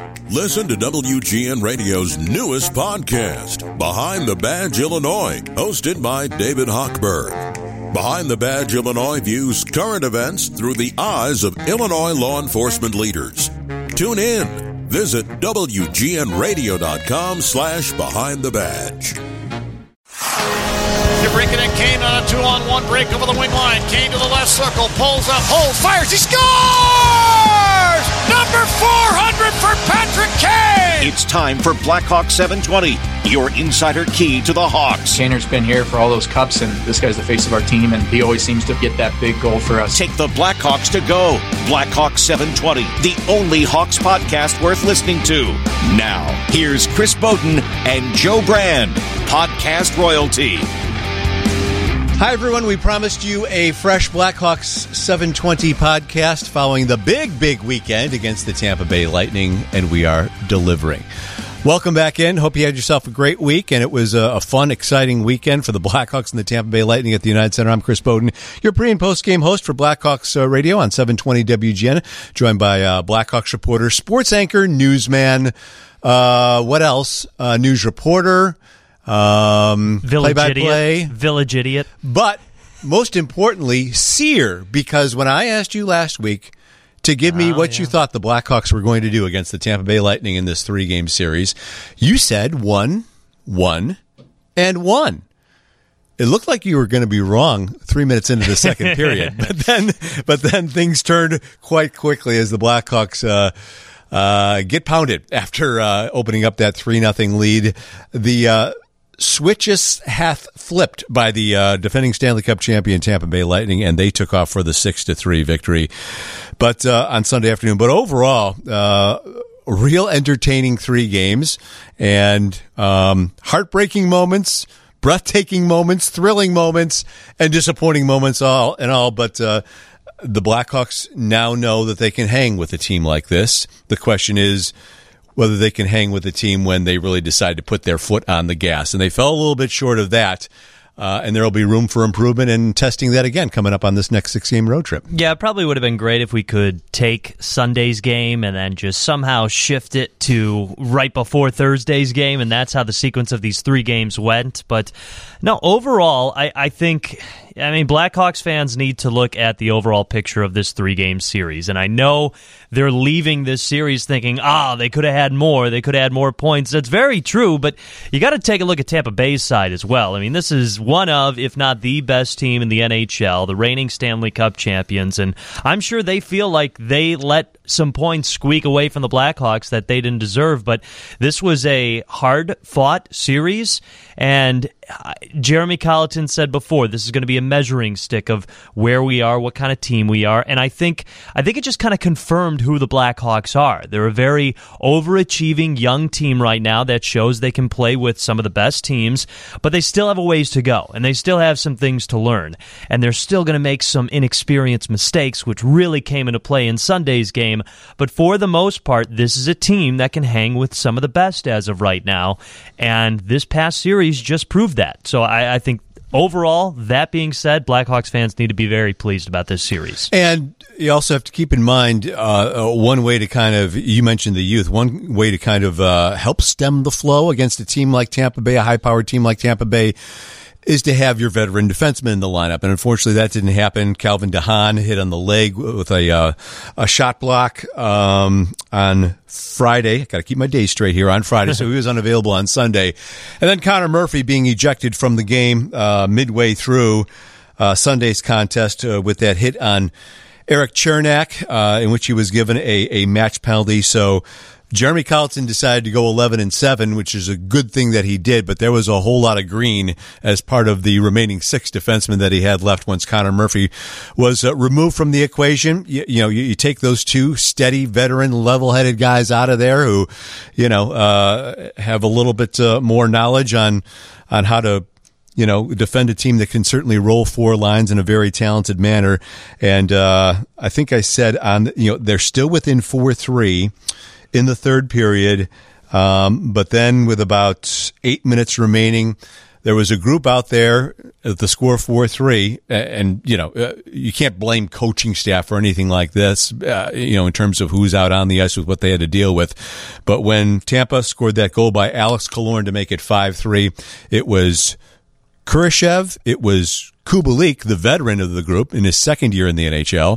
Listen to WGN Radio's newest podcast, Behind the Badge Illinois, hosted by David Hochberg. Behind the Badge Illinois views current events through the eyes of Illinois law enforcement leaders. Tune in. Visit WGNRadio.com/Behind the Badge. DeBrincat and Kane on a 2-on-1 break over the wing line. Kane to the left circle, pulls up, holds, fires, he scores! Number 400 for Patrick Kane! It's time for Blackhawks 720, your insider key to the Hawks. Tanner's been here for all those cups, and this guy's the face of our team, and he always seems to get that big goal for us. Take the Blackhawks to go. Blackhawks 720, the only Hawks podcast worth listening to. Now, here's Chris Bowden and Joe Brand, podcast royalty. Hi, everyone. We promised you a fresh Blackhawks 720 podcast following the big weekend against the Tampa Bay Lightning, and we are delivering. Welcome back in. Hope you had yourself a great week, and it was a fun, exciting weekend for the Blackhawks and the Tampa Bay Lightning at the United Center. I'm Chris Bowden, your pre- and post-game host for Blackhawks Radio on 720 WGN, joined by Blackhawks reporter, sports anchor, newsman, what else? News reporter, play-by-play, village idiot. But most importantly, seer, because when I asked you last week to give me what you thought the Blackhawks were going to do against the Tampa Bay Lightning in this 3-game series, you said 1, 1, and 1. It looked like you were going to be wrong 3 minutes into the second period, but then things turned quite quickly as the Blackhawks get pounded after opening up that 3-0 lead. The switches hath flipped by the defending Stanley Cup champion Tampa Bay Lightning, and they took off for the 6-3 victory. But on Sunday afternoon. But overall, real entertaining 3 games, and heartbreaking moments, breathtaking moments, thrilling moments, and disappointing moments all. But the Blackhawks now know that they can hang with a team like this. The question is whether they can hang with a team when they really decide to put their foot on the gas. And they fell a little bit short of that. And there will be room for improvement and testing that again coming up on this next 6-game road trip. Yeah, it probably would have been great if we could take Sunday's game and then just somehow shift it to right before Thursday's game, and that's how the sequence of these 3 games went. But no, overall, I think Blackhawks fans need to look at the overall picture of this 3-game series. And I know they're leaving this series thinking, they could have had more. They could have had more points. That's very true, but you got to take a look at Tampa Bay's side as well. I mean, this is one of, if not the best team in the NHL, the reigning Stanley Cup champions. And I'm sure they feel like they let some points squeak away from the Blackhawks that they didn't deserve. But this was a hard-fought series, and Jeremy Colleton said before, this is going to be a measuring stick of where we are, what kind of team we are, and I think it just kind of confirmed who the Blackhawks are. They're a very overachieving young team right now that shows they can play with some of the best teams, but they still have a ways to go, and they still have some things to learn, and they're still going to make some inexperienced mistakes, which really came into play in Sunday's game, but for the most part, this is a team that can hang with some of the best as of right now, and this past series just proved that. So I think overall, that being said, Blackhawks fans need to be very pleased about this series. And you also have to keep in mind one way to kind of, you mentioned the youth, one way to kind of help stem the flow against a team like Tampa Bay, a high-powered team like Tampa Bay, is to have your veteran defenseman in the lineup. And unfortunately, that didn't happen. Calvin DeHaan hit on the leg with a shot block on Friday. Got to keep my days straight here. On Friday, so he was unavailable on Sunday. And then Connor Murphy being ejected from the game midway through Sunday's contest with that hit on Eric Chernak, in which he was given a match penalty. So Jeremy Colleton decided to go 11-7, which is a good thing that he did, but there was a whole lot of green as part of the remaining 6 defensemen that he had left once Connor Murphy was removed from the equation. You take those 2 steady, veteran, level-headed guys out of there who, have a little bit more knowledge on how to defend a team that can certainly roll 4 lines in a very talented manner. And I think I said they're still within 4-3 in the third period, but then with about 8 minutes remaining, there was a group out there at the score 4-3, and you can't blame coaching staff or anything like this, in terms of who's out on the ice with what they had to deal with. But when Tampa scored that goal by Alex Killorn to make it 5-3, it was Kurashev, it was Kubalik, the veteran of the group in his second year in the NHL,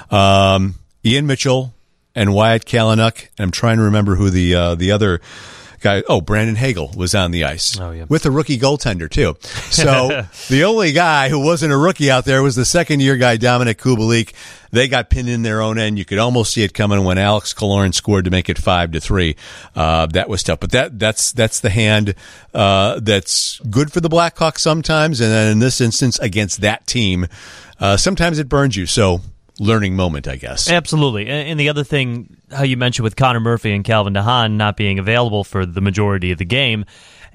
Ian Mitchell, and Wyatt Kalynuk. And I'm trying to remember who the other guy. Oh, Brandon Hagel was on the ice with a rookie goaltender too. So the only guy who wasn't a rookie out there was the second-year guy, Dominic Kubalik. They got pinned in their own end. You could almost see it coming when Alex Killorn scored to make it 5-3. That was tough, but that's the hand that's good for the Blackhawks sometimes, and then in this instance against that team, sometimes it burns you. So. Learning moment, I guess. Absolutely. And the other thing, how you mentioned with Connor Murphy and Calvin DeHaan not being available for the majority of the game,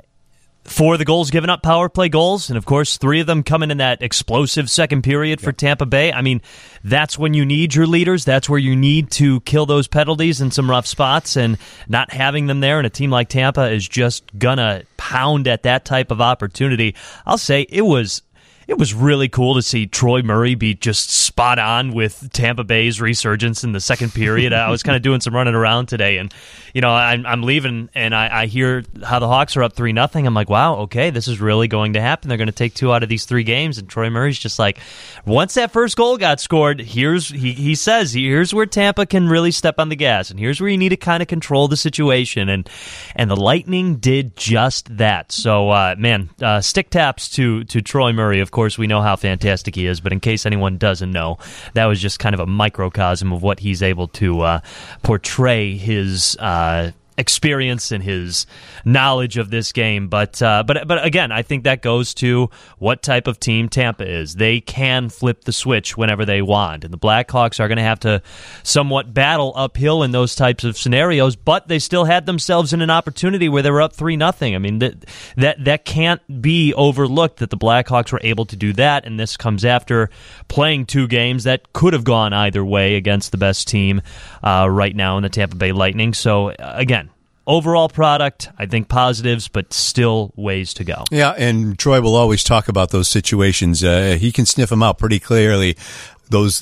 4 of the goals given up, power play goals, and of course 3 of them coming in that explosive second period for Tampa Bay. I mean, that's when you need your leaders. That's where you need to kill those penalties in some rough spots, and not having them there, and a team like Tampa is just gonna pound at that type of opportunity. I'll say it was really cool to see Troy Murray be just spot on with Tampa Bay's resurgence in the second period. I was kind of doing some running around today, and I'm leaving, and I hear how the Hawks are up 3-0. I'm like, wow, okay, this is really going to happen. They're going to take 2 out of these 3 games, and Troy Murray's just like, once that first goal got scored, he says here's where Tampa can really step on the gas, and here's where you need to kind of control the situation, and the Lightning did just that. So, stick taps to Troy Murray. Of course, we know how fantastic he is, but in case anyone doesn't know, that was just kind of a microcosm of what he's able to portray his experience and his knowledge of this game. But again, I think that goes to what type of team Tampa is. They can flip the switch whenever they want, and the Blackhawks are going to have to somewhat battle uphill in those types of scenarios, but they still had themselves in an opportunity where they were up 3-0. I mean, that can't be overlooked, that the Blackhawks were able to do that, and this comes after playing 2 games that could have gone either way against the best team right now in the Tampa Bay Lightning. So again, overall product, I think positives, but still ways to go. Yeah, and Troy will always talk about those situations. He can sniff them out pretty clearly. Those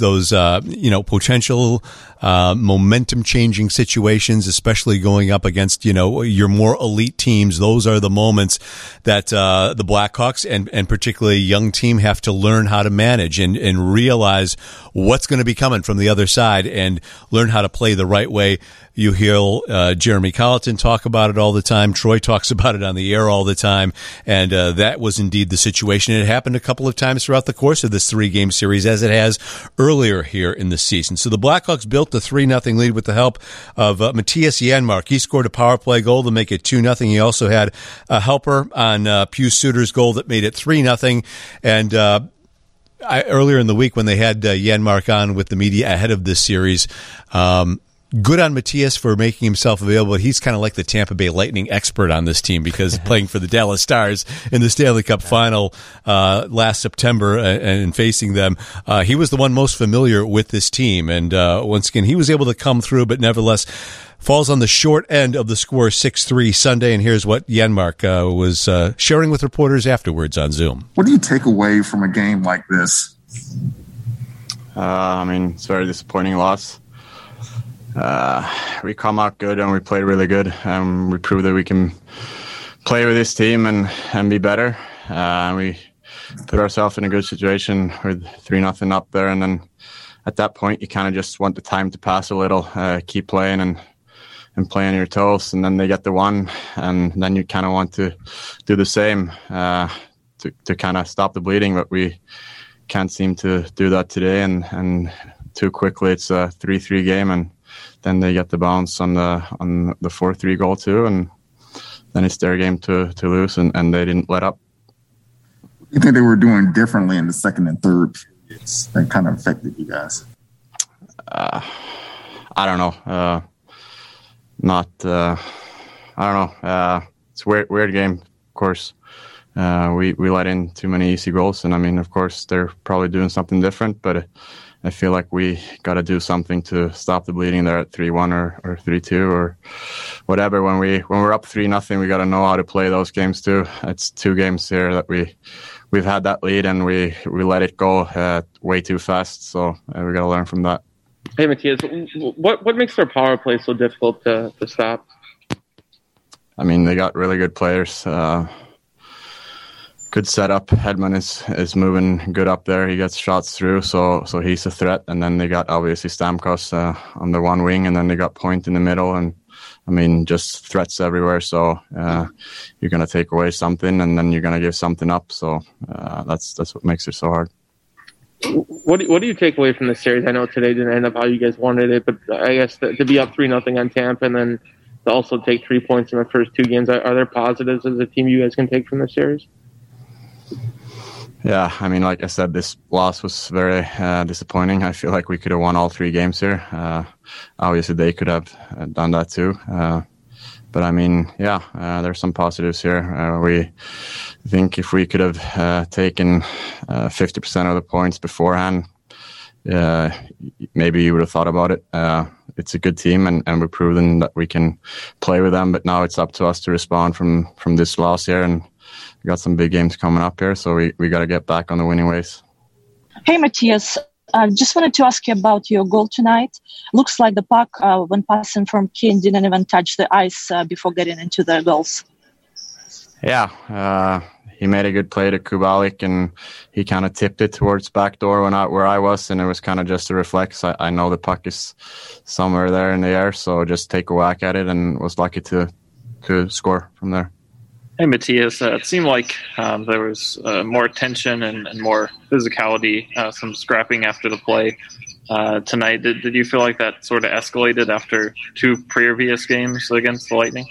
potential momentum-changing situations, especially going up against, your more elite teams. Those are the moments that the Blackhawks and particularly young team have to learn how to manage and realize what's going to be coming from the other side and learn how to play the right way. You hear Jeremy Colleton talk about it all the time. Troy talks about it on the air all the time. And that was indeed the situation. It happened a couple of times throughout the course of this 3-game series, as it has earlier here in the season. So the Blackhawks built the 3-0 lead with the help of Matthias Janmark. He scored a power play goal to make it 2-0. He also had a helper on Pius Suter's goal that made it 3-0. And earlier in the week when they had Janmark on with the media ahead of this series, good on Matthias for making himself available. He's kind of like the Tampa Bay Lightning expert on this team because playing for the Dallas Stars in the Stanley Cup final last September and facing them, he was the one most familiar with this team. And once again, he was able to come through, but nevertheless falls on the short end of the score 6-3 Sunday. And here's what Janmark was sharing with reporters afterwards on Zoom. What do you take away from a game like this? It's a very disappointing loss. We come out good and we played really good. We proved that we can play with this team and be better. We put ourselves in a good situation with 3-0 up there, and then at that point you kind of just want the time to pass a little, keep playing and play on your toes, and then they get the one, and then you kind of want to do the same to kind of stop the bleeding, but we can't seem to do that today, and too quickly it's a 3-3 game, and then they get the bounce on the 4-3 goal too, and then it's their game to lose, and they didn't let up. What do you think they were doing differently in the second and third periods that kind of affected you guys? I don't know. I don't know. It's a weird game, of course. We let in too many easy goals, and of course they're probably doing something different, but I feel like we got to do something to stop the bleeding there at 3-1 or 3-2 whatever. When we're up 3-0, we got to know how to play those games too. It's 2 games here that we've had that lead and we let it go way too fast. So we got to learn from that. Hey, Matthias, what makes their power play so difficult to stop? I mean, they got really good players. Good setup. Hedman is moving good up there. He gets shots through, so he's a threat. And then they got obviously Stamkos on the one wing, and then they got Point in the middle. And I mean, just threats everywhere. So you're going to take away something, and then you're going to give something up. So that's what makes it so hard. What do you take away from this series? I know today didn't end up how you guys wanted it, but I guess to be up 3-0 on Tampa and then to also take 3 points in the first 2 games, are there positives as a team you guys can take from this series? Yeah, I mean, like I said, this loss was very disappointing. I feel like we could have won all 3 games here. Obviously, they could have done that too. But I mean, yeah, there's some positives here. We think if we could have taken 50% of the points beforehand, maybe you would have thought about it. It's a good team, and we've proven that we can play with them. But now it's up to us to respond from this loss here, and we got some big games coming up here, so we got to get back on the winning ways. Hey, Matthias. Just wanted to ask you about your goal tonight. Looks like the puck, when passing from Kane, didn't even touch the ice before getting into the goals. Yeah, he made a good play to Kubalik, and he kind of tipped it towards back door where I was, and it was kind of just a reflex. I know the puck is somewhere there in the air, so just take a whack at it, and was lucky to score from there. Hey, Matthias, it seemed like there was more tension and more physicality, some scrapping after the play tonight. Did you feel like that sort of escalated after 2 previous games against the Lightning?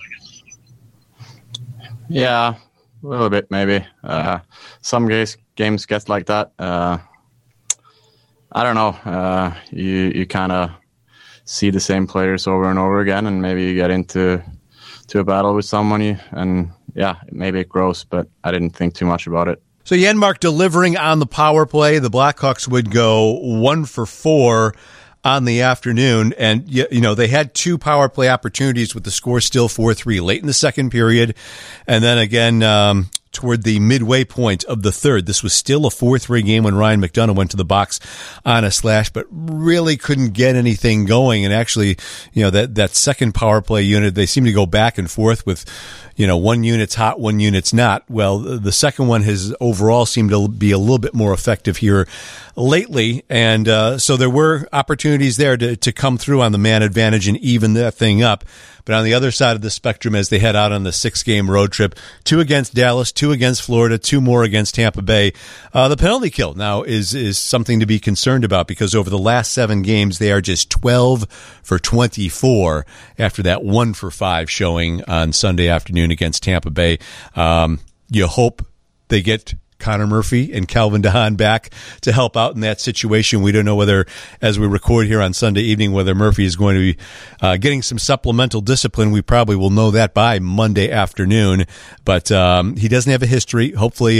Yeah, a little bit maybe. Some games get like that. I don't know. You kind of see the same players over and over again, and maybe you get into a battle with someone, and yeah, maybe it grows, but I didn't think too much about it. So Janmark delivering on the power play. The Blackhawks would go 1 for 4 on the afternoon, and they had 2 power play opportunities with the score still 4-3 late in the second period, and then again toward the midway point of the third. This was still a 4-3 game when Ryan McDonagh went to the box on a slash, but really couldn't get anything going. And actually, that second power play unit, they seem to go back and forth with, one unit's hot, one unit's not. Well, the second one has overall seemed to be a little bit more effective here lately. And so there were opportunities there to come through on the man advantage and even that thing up. But on the other side of the spectrum, as they head out on the 6-game road trip, 2 against Dallas, 2 against Florida, 2 more against Tampa Bay, the penalty kill now is something to be concerned about, because over the last 7 games, they are just 12 for 24 after that 1 for 5 showing on Sunday afternoon against Tampa Bay. You hope they get Connor Murphy and Calvin DeHaan back to help out in that situation. We don't know whether, as we record here on Sunday evening, whether Murphy is going to be getting some supplemental discipline. We probably will know that by Monday afternoon, but he doesn't have a history. Hopefully,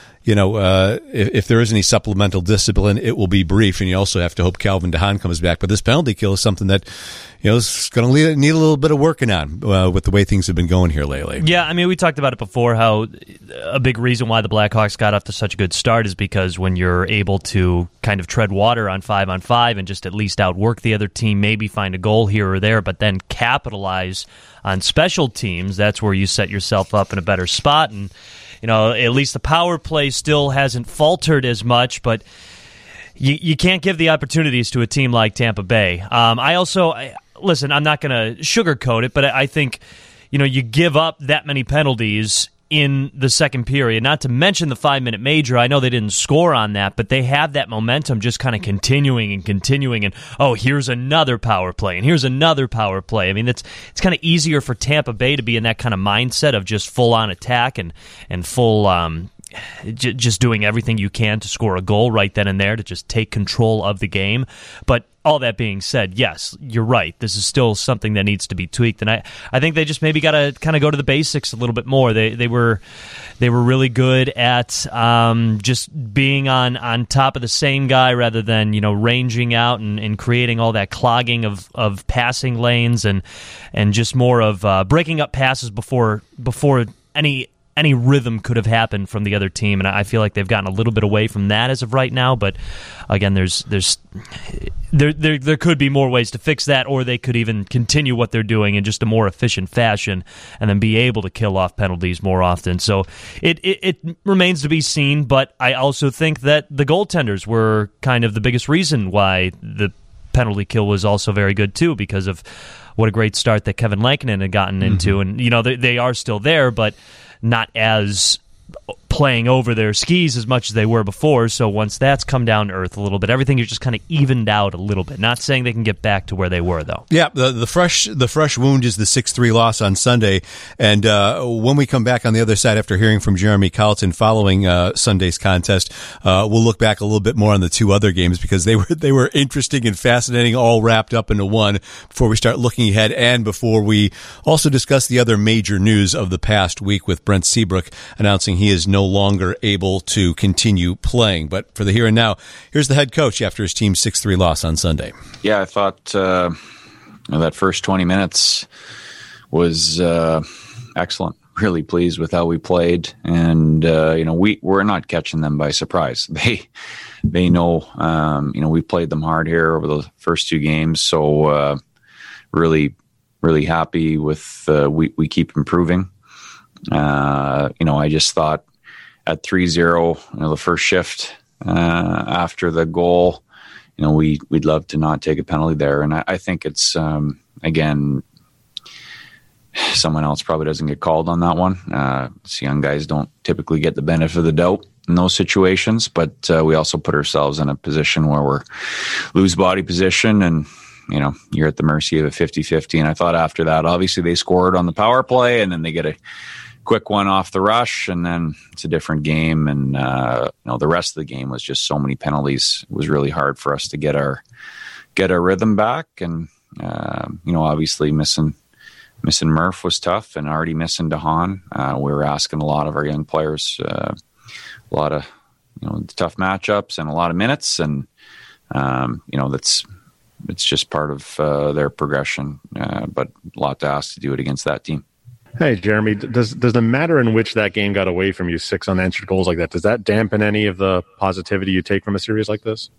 if there is any supplemental discipline, it will be brief, and you also have to hope Calvin DeHaan comes back. But this penalty kill is something that is going to need a little bit of working on with the way things have been going here lately. Yeah, I mean, we talked about it before, how a big reason why the Blackhawks got off to such a good start is because when you're able to kind of tread water on 5-on-5 and just at least outwork the other team, maybe find a goal here or there, but then capitalize on special teams, that's where you set yourself up in a better spot. And at least the power play still hasn't faltered as much, but you can't give the opportunities to a team like Tampa Bay. Listen, I'm not going to sugarcoat it, but I think, you give up that many penalties in the second period, not to mention the 5-minute major. I know they didn't score on that, but they have that momentum just kind of continuing, and here's another power play, and here's another power play. I mean, it's kind of easier for Tampa Bay to be in that kind of mindset of just full-on attack and full just doing everything you can to score a goal right then and there, to just take control of the game. But all that being said, yes, you're right. This is still something that needs to be tweaked, and I think they just maybe got to kind of go to the basics a little bit more. They were really good at just being on top of the same guy rather than ranging out and creating all that clogging of passing lanes and just more of breaking up passes before any rhythm could have happened from the other team, and I feel like they've gotten a little bit away from that as of right now. But again, there could be more ways to fix that, or they could even continue what they're doing in just a more efficient fashion, and then be able to kill off penalties more often. So it remains to be seen. But I also think that the goaltenders were kind of the biggest reason why the penalty kill was also very good too, because of what a great start that Kevin Lankinen had gotten into, and they are still there, but not as playing over their skis as much as they were before. So once that's come down to earth a little bit, everything is just kind of evened out a little bit. Not saying they can get back to where they were, though. Yeah, the fresh wound is the 6-3 loss on Sunday. And when we come back on the other side after hearing from Jeremy Colleton following Sunday's contest, we'll look back a little bit more on the two other games, because they were interesting and fascinating, all wrapped up into one, before we start looking ahead, and before we also discuss the other major news of the past week with Brent Seabrook announcing he is no longer able to continue playing. But for the here and now, here's the head coach after his team's 6-3 loss on Sunday. Yeah, I thought that first 20 minutes was excellent. Really pleased with how we played, and we're not catching them by surprise. They know we played them hard here over the first two games, so really happy with we keep improving. I just thought at 3-0, the first shift after the goal, we'd love to not take a penalty there. And I think it's, again, someone else probably doesn't get called on that one. Young guys don't typically get the benefit of the doubt in those situations, but we also put ourselves in a position where we're lose body position and, you're at the mercy of a 50-50. And I thought after that, obviously they scored on the power play, and then they get a quick one off the rush, and then it's a different game. And the rest of the game was just so many penalties. It was really hard for us to get our rhythm back. And obviously missing Murph was tough, and already missing DeHaan. We were asking a lot of our young players a lot of tough matchups and a lot of minutes, and it's just part of their progression, but a lot to ask to do it against that team. Hey, Jeremy, does the matter in which that game got away from you, 6 unanswered goals like that, does that dampen any of the positivity you take from a series like this?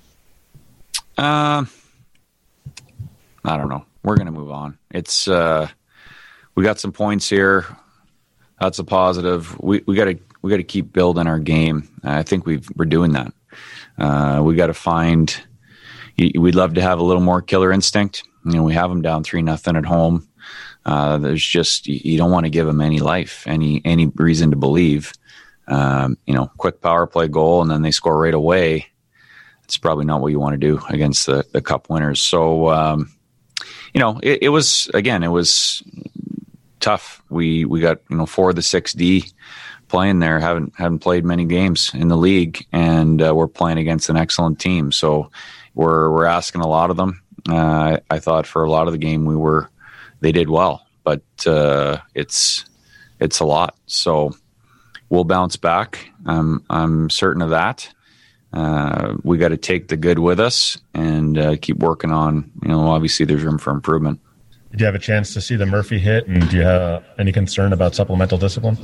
I don't know. We're going to move on. It's we got some points here. That's a positive. We got to keep building our game. I think we're doing that. We got to find. We'd love to have a little more killer instinct. We have them down 3-0 at home. There's just, you don't want to give them any life, any reason to believe. Quick power play goal, and then they score right away. It's probably not what you want to do against the cup winners. So, it was tough. We got 4 of the 6D playing there. Haven't played many games in the league, and we're playing against an excellent team. So we're asking a lot of them. I thought for a lot of the game they did well, but it's a lot. So we'll bounce back. I'm certain of that. We got to take the good with us and keep working on. Obviously there's room for improvement. Did you have a chance to see the Murphy hit, and do you have any concern about supplemental discipline?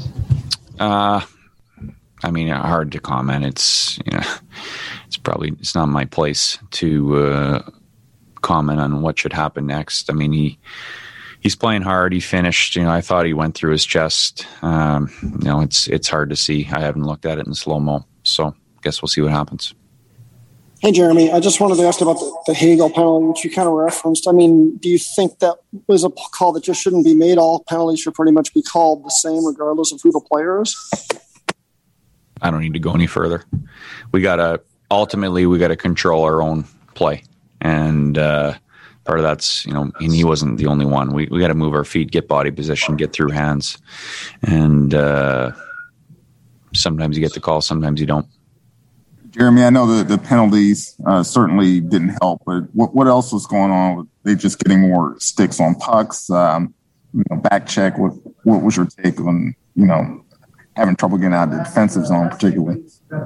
Hard to comment. It's not my place to comment on what should happen next. He's playing hard. He finished. I thought he went through his chest. It's hard to see. I haven't looked at it in slow-mo, so I guess we'll see what happens. Hey, Jeremy, I just wanted to ask about the Hagel penalty, which you kind of referenced. Do you think that was a call that just shouldn't be made? All penalties should pretty much be called the same regardless of who the player is? I don't need to go any further. Ultimately, we got to control our own play. And part of that's, and he wasn't the only one. We got to move our feet, get body position, get through hands. And sometimes you get the call, sometimes you don't. Jeremy, I know the penalties certainly didn't help, but what else was going on? Were they just getting more sticks on pucks? Back check. What was your take on having trouble getting out of the defensive zone, particularly?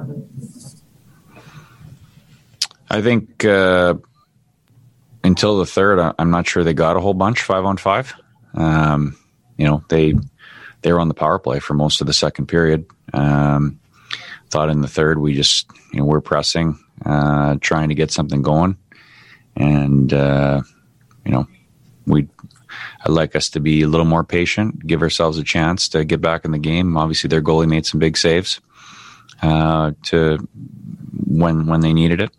I think until the third, I'm not sure they got a whole bunch 5-on-5. They were on the power play for most of the second period. Thought in the third we just we're pressing, trying to get something going, and I'd like us to be a little more patient, give ourselves a chance to get back in the game. Obviously, their goalie made some big saves to when they needed it.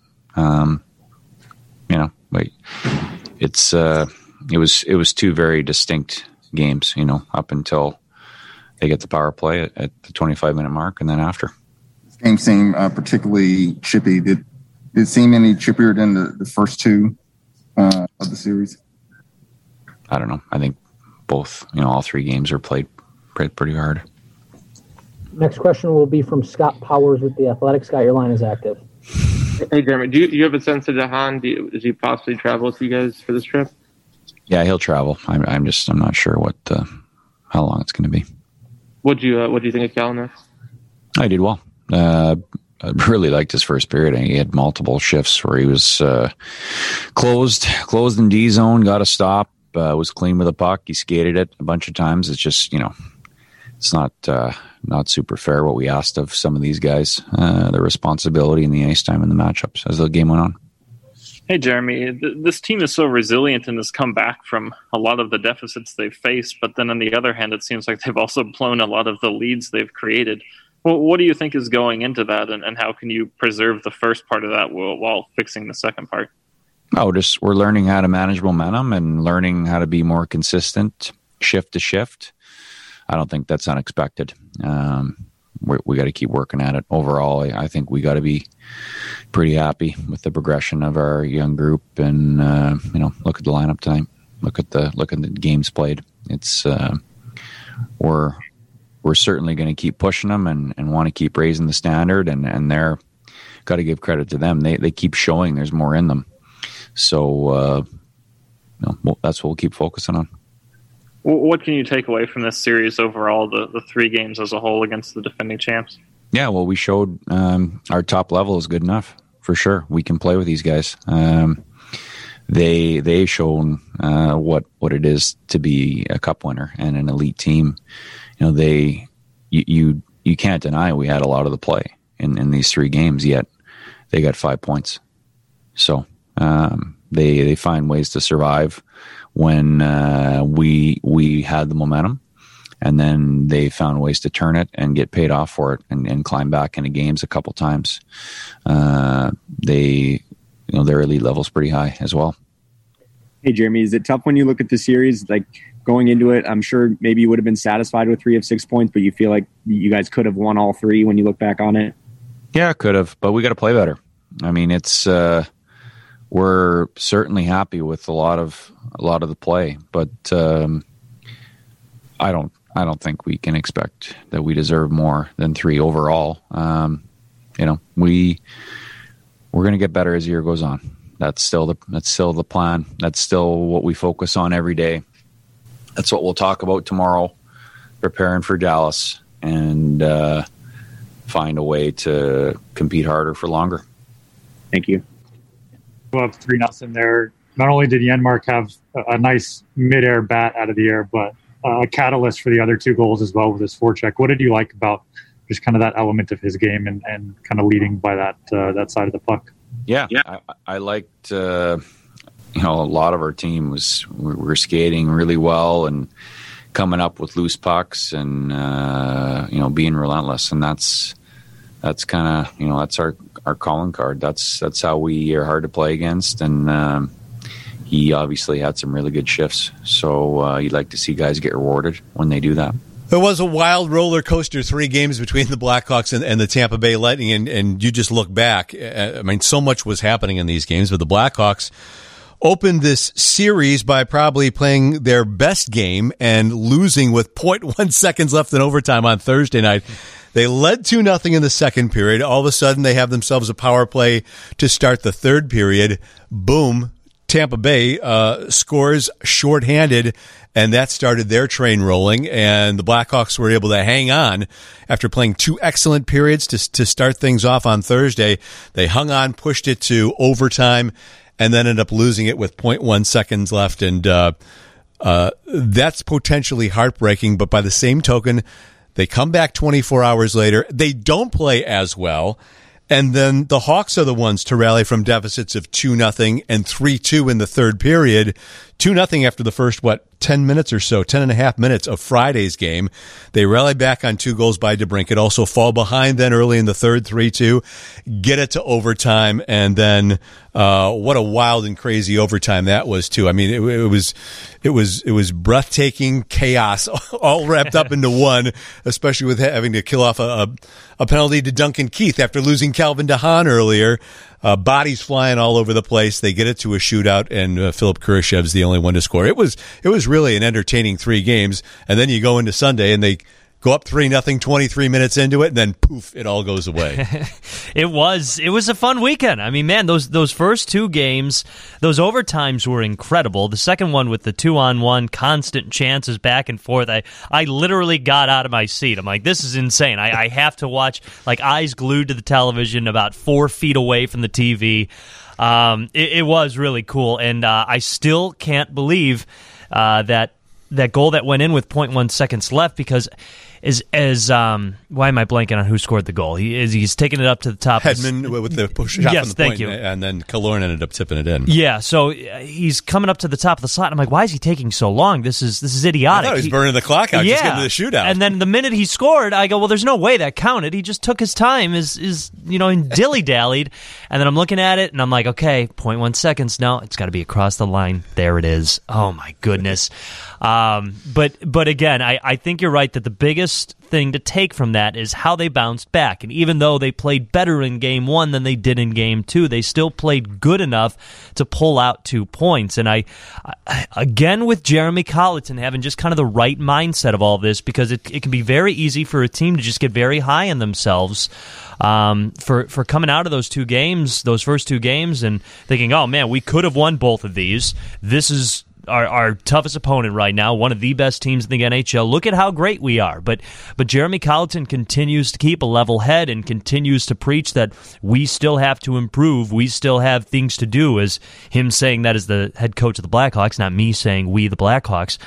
It was two very distinct games. Up until they get the power play at the 25-minute mark, and then after. This game seemed particularly chippy. Did it seem any chippier than the first two of the series? I don't know. I think both, all three games are played pretty hard. Next question will be from Scott Powers with The Athletic. Scott, your line is active. Hey, Jeremy, do you have a sense of Jahan? Does he possibly travel with you guys for this trip? Yeah, he'll travel. I'm not sure how long it's going to be. What do you think of Kalynuk? I did well. I really liked his first period. He had multiple shifts where he was closed in D zone, got a stop, was clean with a puck. He skated it a bunch of times. It's just it's not super fair what we asked of some of these guys. The responsibility and the ice time in the matchups as the game went on. Hey, Jeremy, this team is so resilient and has come back from a lot of the deficits they've faced, but then on the other hand, it seems like they've also blown a lot of the leads they've created. Well, what do you think is going into that, and how can you preserve the first part of that while fixing the second part? We're learning how to manage momentum and learning how to be more consistent, shift to shift. I don't think that's unexpected. We got to keep working at it. Overall, I think we got to be pretty happy with the progression of our young group, and look at the lineup tonight. Look at the games played. It's we're certainly going to keep pushing them and want to keep raising the standard, and they're got to give credit to them. They keep showing there's more in them. So that's what we'll keep focusing on. What can you take away from this series overall, the three games as a whole against the defending champs? Yeah, well, we showed our top level is good enough, for sure. We can play with these guys. They've shown what it is to be a cup winner and an elite team. You can't deny we had a lot of the play in these three games, yet they got 5 points. So they find ways to survive when we had the momentum, and then they found ways to turn it and get paid off for it and climb back into games a couple times. Their elite level's pretty high as well. Hey, Jeremy, is it tough when you look at the series? Like going into it, I'm sure maybe you would have been satisfied with 3 of 6 points, but you feel like you guys could have won all 3 when you look back on it? Yeah, could have, but we got to play better. I mean, it's we're certainly happy with a lot of the play, but I don't think we can expect that we deserve more than 3 overall. We're going to get better as the year goes on. That's still the plan. That's still what we focus on every day. That's what we'll talk about tomorrow, preparing for Dallas, and find a way to compete harder for longer. Thank you. We'll have 3-0 there. Not only did Janmark have a nice mid-air bat out of the air, but a catalyst for the other 2 goals as well with his forecheck. What did you like about just kind of that element of his game and kind of leading by that side of the puck? Yeah. I liked, a lot of our team we're skating really well and coming up with loose pucks and, being relentless. And that's kind of, that's our calling card. That's how we are hard to play against. And, he obviously had some really good shifts. So, you'd like to see guys get rewarded when they do that. It was a wild roller coaster 3 games between the Blackhawks and the Tampa Bay Lightning, and you just look back. I mean, so much was happening in these games, but the Blackhawks opened this series by probably playing their best game and losing with 0.1 seconds left in overtime on Thursday night. They led 2-0 in the second period. All of a sudden, they have themselves a power play to start the third period. Boom. Tampa Bay scores shorthanded, and that started their train rolling, and the Blackhawks were able to hang on after playing 2 excellent periods to start things off on Thursday. They hung on, pushed it to overtime, and then ended up losing it with 0.1 seconds left, and that's potentially heartbreaking, but by the same token, they come back 24 hours later. They don't play as well. And then the Hawks are the ones to rally from deficits of 2-0 and 3-2 in the third period. 2-0 after the first, 10 minutes or so, 10 and a half minutes of Friday's game. They rally back on 2 goals by DeBrincat, also fall behind then early in the third, 3-2, get it to overtime, and then what a wild and crazy overtime that was too. I mean, it was breathtaking chaos all wrapped up into one, especially with having to kill off a penalty to Duncan Keith after losing Calvin DeHaan earlier. Bodies flying all over the place. They get it to a shootout, and Philip Kurashev's the only one to score. It was really an entertaining 3 games, and then you go into Sunday and they go up 3-0, 23 minutes into it, and then poof, it all goes away. It was a fun weekend. I mean, man, those first 2 games, those overtimes were incredible. The second one with the 2-on-1, constant chances back and forth. I literally got out of my seat. I'm like, this is insane. I have to watch, like, eyes glued to the television, about 4 feet away from the TV. It was really cool, and I still can't believe that goal that went in with 0.1 seconds left, because why am I blanking on who scored the goal? He's taking it up to the top. Hedman with the push shot yes, from the thank point, you. And then Killorn ended up tipping it in. Yeah, so he's coming up to the top of the slot. I'm like, why is he taking so long? This is idiotic. I thought he was burning the clock out, just getting to the shootout. And then the minute he scored, I go, well, there's no way that counted. He just took his time, and dilly-dallied. And then I'm looking at it, and I'm like, okay, 0.1 seconds. No, it's got to be across the line. There it is. Oh, my goodness. But again, I think you're right that the biggest thing to take from that is how they bounced back. And even though they played better in Game 1 than they did in Game 2, they still played good enough to pull out 2 points. And I again, with Jeremy Colliton having just kind of the right mindset of all this, because it can be very easy for a team to just get very high on themselves for coming out of those first 2 games, and thinking, oh man, we could have won both of these. This is our toughest opponent right now, one of the best teams in the NHL. Look at how great we are. But Jeremy Colliton continues to keep a level head and continues to preach that we still have to improve. We still have things to do, as him saying that as the head coach of the Blackhawks, not me saying we the Blackhawks.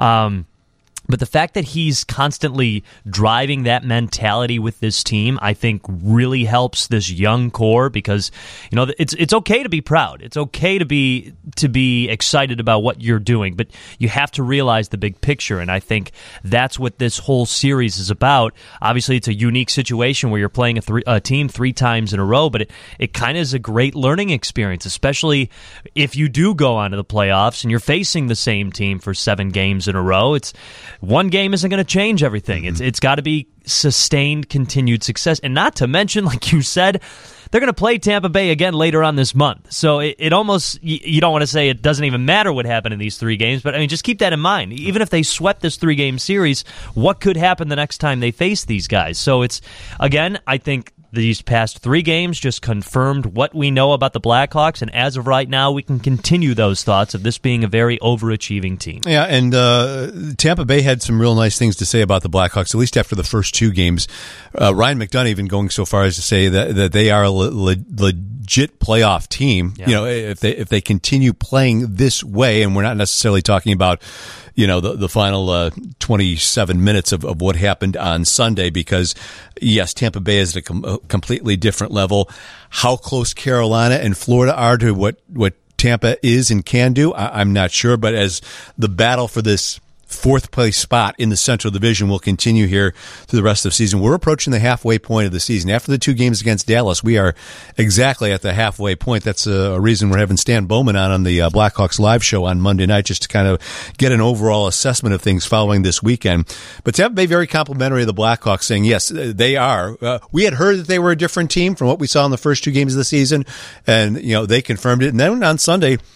But the fact that he's constantly driving that mentality with this team, I think, really helps this young core, because it's okay to be proud. It's okay to be excited about what you're doing, but you have to realize the big picture, and I think that's what this whole series is about. Obviously, it's a unique situation where you're playing a team 3 times in a row, but it kind of is a great learning experience, especially if you do go on to the playoffs and you're facing the same team for 7 games in a row. One game isn't going to change everything. It's got to be sustained, continued success. And not to mention, like you said, they're going to play Tampa Bay again later on this month. So it almost, you don't want to say it doesn't even matter what happened in these 3 games, but I mean, just keep that in mind. Even if they swept this 3-game series, what could happen the next time they face these guys? So it's, again, I think these past 3 games just confirmed what we know about the Blackhawks, and as of right now, we can continue those thoughts of this being a very overachieving team. Yeah, and Tampa Bay had some real nice things to say about the Blackhawks, at least after the first 2 games. Ryan McDonough even going so far as to say that they are a legit playoff team. Yeah. If they continue playing this way, and we're not necessarily talking about the final 27 minutes of what happened on Sunday, because yes, Tampa Bay is at a completely different level. How close Carolina and Florida are to what Tampa is and can do, I'm not sure. But as the battle for this 4th place spot in the Central Division will continue here through the rest of the season, we're approaching the halfway point of the season. After the 2 games against Dallas, we are exactly at the halfway point. That's a reason we're having Stan Bowman on the Blackhawks live show on Monday night, just to kind of get an overall assessment of things following this weekend. But Tampa Bay very complimentary of the Blackhawks, saying yes, they are. We had heard that they were a different team from what we saw in the first 2 games of the season, and they confirmed it. And then on Sunday,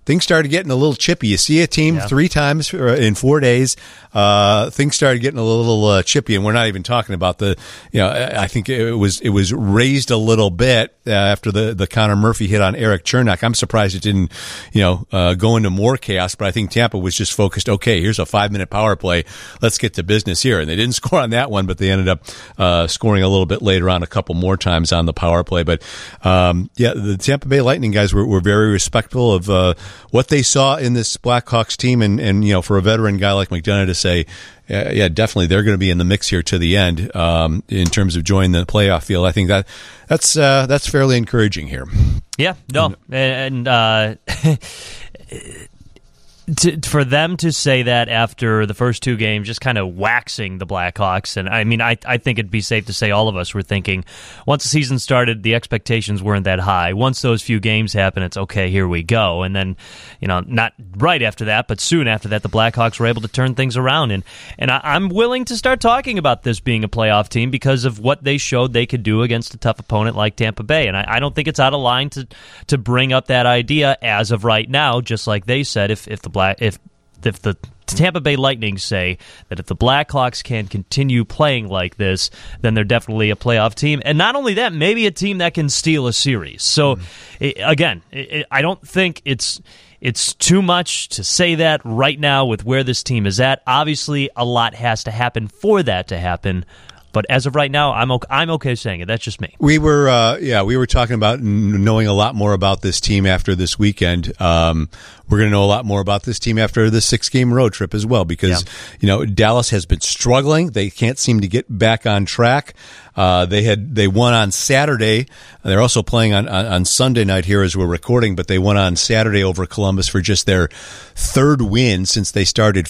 things started getting a little chippy. You see a team 3 times in 4 days. Things started getting a little chippy, and we're not even talking about I think it was raised a little bit after the Connor Murphy hit on Eric Chernak. I'm surprised it didn't, go into more chaos, but I think Tampa was just focused, okay, here's a 5-minute power play. Let's get to business here. And they didn't score on that one, but they ended up scoring a little bit later on, a couple more times on the power play. But, the Tampa Bay Lightning guys were very respectful of what they saw in this Blackhawks team, and for a veteran guy like McDonough to say, definitely they're going to be in the mix here to the end in terms of joining the playoff field. I think that's fairly encouraging here. Yeah, no, and for them to say that after the first 2 games, just kind of waxing the Blackhawks, and I mean, I think it'd be safe to say all of us were thinking, once the season started, the expectations weren't that high. Once those few games happen, it's okay, here we go. And then, not right after that, but soon after that, the Blackhawks were able to turn things around. And I'm willing to start talking about this being a playoff team because of what they showed they could do against a tough opponent like Tampa Bay. And I don't think it's out of line to bring up that idea as of right now, just like they said, if the Tampa Bay Lightning say that if the Blackhawks can continue playing like this, then they're definitely a playoff team. And not only that, maybe a team that can steal a series. So, I don't think it's too much to say that right now with where this team is at. Obviously, a lot has to happen for that to happen. But as of right now, I'm okay saying it. That's just me. We were talking about knowing a lot more about this team after this weekend. We're going to know a lot more about this team after the 6-game road trip as well, because Dallas has been struggling. They can't seem to get back on track. They won on Saturday. They're also playing on Sunday night here as we're recording, but they won on Saturday over Columbus for just their 3rd win since they started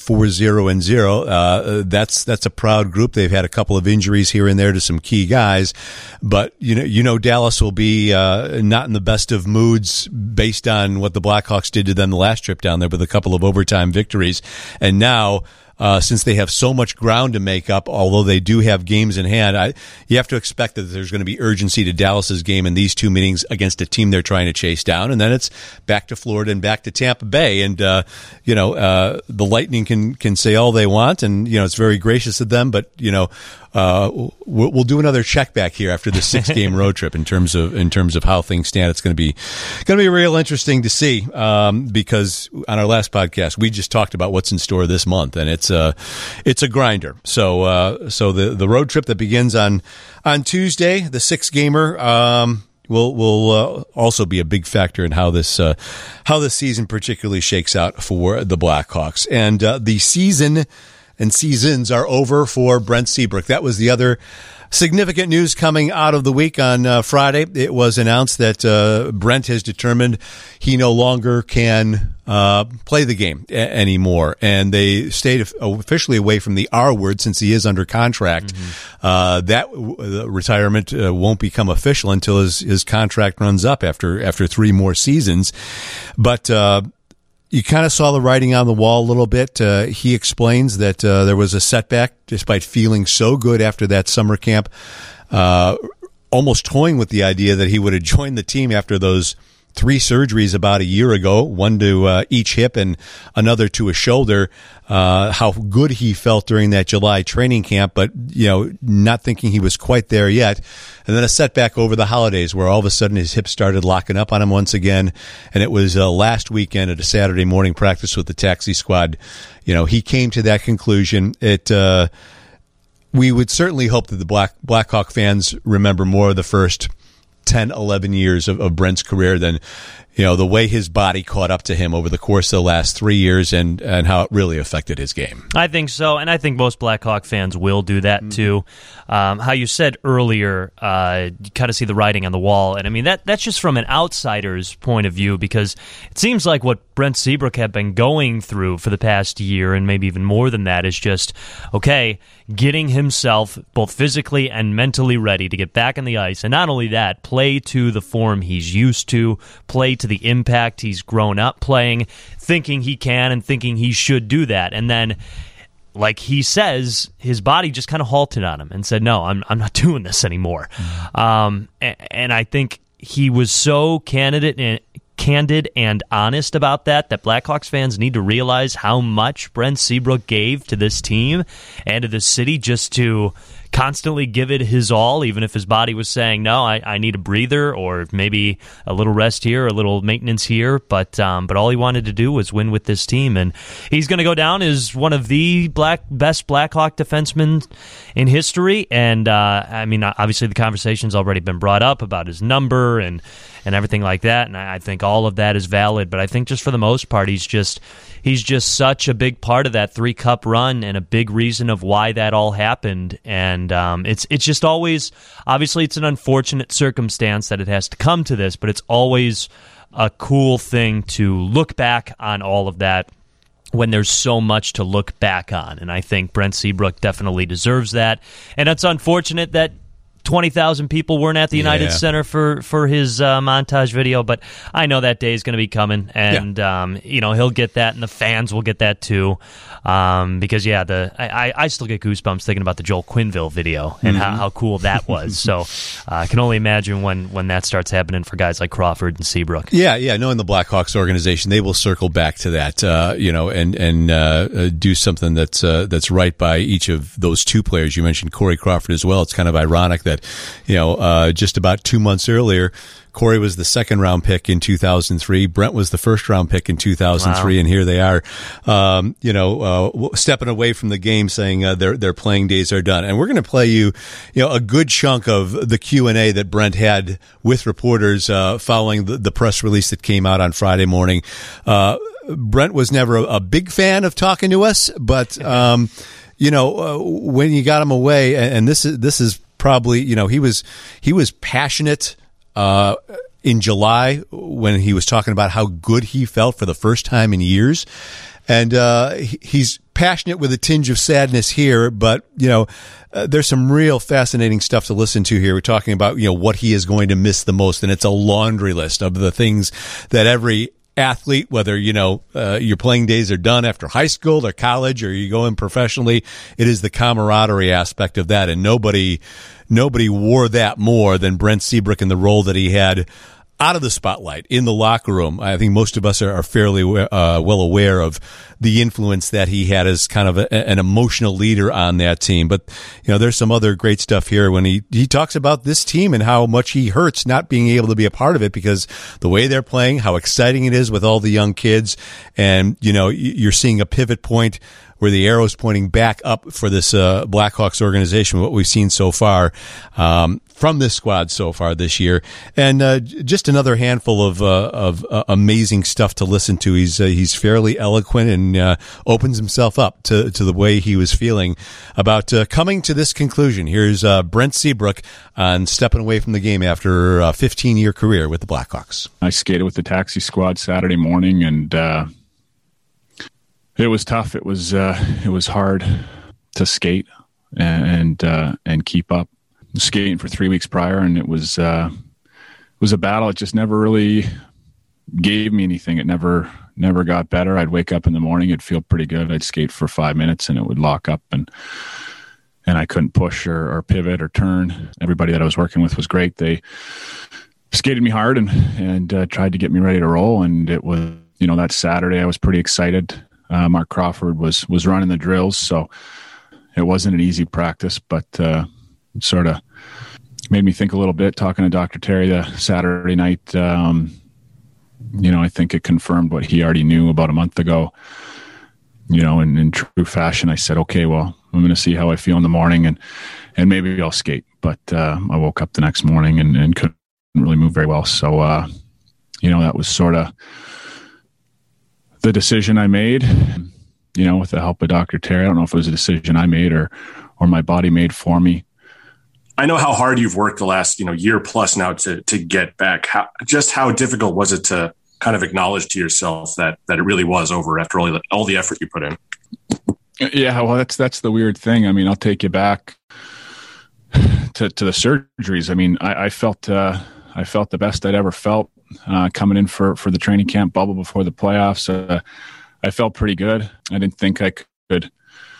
4-0-0. That's a proud group. They've had a couple of injuries here and there to some key guys, but Dallas will be not in the best of moods based on what the Blackhawks did to them the last trip down there with a couple of overtime victories. And now, since they have so much ground to make up, although they do have games in hand, you have to expect that there's going to be urgency to Dallas's game in these 2 meetings against a team they're trying to chase down, and then it's back to Florida and back to Tampa Bay. And the Lightning can say all they want, and it's very gracious of them, but we'll do another check back here after the 6-game road trip in terms of how things stand. It's going to be real interesting to see because on our last podcast we just talked about what's in store this month, and it's a grinder. So the road trip that begins on Tuesday, the 6-gamer, will also be a big factor in how this season particularly shakes out for the Blackhawks. And the season and seasons are over for Brent Seabrook. That was the other significant news coming out of the week on Friday. It was announced that Brent has determined he no longer can play the game anymore, and they stayed officially away from the R word since he is under contract. That retirement won't become official until his contract runs up after 3 more seasons. But you kind of saw the writing on the wall a little bit. He explains that there was a setback despite feeling so good after that summer camp, almost toying with the idea that he would have joined the team after those 3 surgeries about a year ago, one to each hip and another to a shoulder, how good he felt during that July training camp, but, not thinking he was quite there yet. And then a setback over the holidays where all of a sudden his hips started locking up on him once again. And it was last weekend at a Saturday morning practice with the taxi squad. He came to that conclusion. We would certainly hope that the Blackhawk fans remember more of the first 10, 11 years of Brent's career than, the way his body caught up to him over the course of the last 3 years and how it really affected his game. I think so, and I think most Blackhawk fans will do that too. How you said earlier, you kind of see the writing on the wall, and I mean that's just from an outsider's point of view, because it seems like what Brent Seabrook had been going through for the past year, and maybe even more than that, is just, getting himself both physically and mentally ready to get back on the ice, and not only that, play to the form he's used to, play to the impact he's grown up playing, thinking he can and thinking he should do that. And then, like he says, his body just kind of halted on him and said, no, I'm not doing this anymore. And I think he was so candid candid and honest about that Blackhawks fans need to realize how much Brent Seabrook gave to this team and to the city just to constantly give it his all, even if his body was saying, no, I need a breather or maybe a little rest here, a little maintenance here. But all he wanted to do was win with this team. And he's going to go down as one of the best Blackhawk defensemen in history. And, I mean, obviously the conversation's already been brought up about his number and everything like that. And I think all of that is valid. But I think just for the most part, he's just such a big part of that 3-cup run and a big reason of why that all happened. And it's just always, obviously it's an unfortunate circumstance that it has to come to this, but it's always a cool thing to look back on all of that when there's so much to look back on. And I think Brent Seabrook definitely deserves that. And it's unfortunate that 20,000 people weren't at the United Center for his montage video, but I know that day is going to be coming, and he'll get that, and the fans will get that too, because I still get goosebumps thinking about the Joel Quenneville video and how cool that was. So I can only imagine when that starts happening for guys like Crawford and Seabrook. Yeah, knowing the Blackhawks organization, they will circle back to that, and do something that's right by each of those two players. You mentioned Corey Crawford as well. It's kind of ironic that just about 2 months earlier, Corey was the second-round pick in 2003. Brent was the first-round pick in 2003, and here they are, stepping away from the game, saying their playing days are done. And we're going to play you, a good chunk of the Q&A that Brent had with reporters following the press release that came out on Friday morning. Brent was never a big fan of talking to us, but when you got him away, and this is probably, he was passionate in July when he was talking about how good he felt for the first time in years. And he's passionate with a tinge of sadness here, but, there's some real fascinating stuff to listen to here. We're talking about, what he is going to miss the most, and it's a laundry list of the things that every athlete, whether your playing days are done after high school or college or you go in professionally, it is the camaraderie aspect of that, and nobody wore that more than Brent Seabrook in the role that he had out of the spotlight in the locker room. I think most of us are fairly well aware of the influence that he had as kind of an emotional leader on that team. But, there's some other great stuff here when he talks about this team and how much he hurts not being able to be a part of it because the way they're playing, how exciting it is with all the young kids. And, you're seeing a pivot point where the arrow's pointing back up for this Blackhawks organization, what we've seen so far from this squad so far this year. And just another handful of amazing stuff to listen to. He's fairly eloquent and opens himself up to the way he was feeling about coming to this conclusion. Here's Brent Seabrook on stepping away from the game after a 15-year career with the Blackhawks. I skated with the taxi squad Saturday morning, and it was tough. It was hard to skate and keep up. Skating for 3 weeks prior, and it was a battle. It just never really gave me anything. It never got better. I'd wake up in the morning, it'd feel pretty good. I'd skate for 5 minutes, and it would lock up, and I couldn't push or pivot or turn. Everybody that I was working with was great. They skated me hard and tried to get me ready to roll. And it was, that Saturday I was pretty excited. Mark Crawford was running the drills, so it wasn't an easy practice, but sort of made me think a little bit. Talking to Dr. Terry the Saturday night, I think it confirmed what he already knew about a month ago. In true fashion, I said, okay, well, I'm going to see how I feel in the morning, and maybe I'll skate. But I woke up the next morning and couldn't really move very well. So, that was sort of the decision I made, with the help of Dr. Terry. I don't know if it was a decision I made or my body made for me. I know how hard you've worked the last, year plus now to get back. How difficult was it to kind of acknowledge to yourself that it really was over after all the effort you put in? Yeah, well, that's the weird thing. I mean, I'll take you back to the surgeries. I mean, I felt the best I'd ever felt coming in for the training camp bubble before the playoffs. I felt pretty good. I didn't think I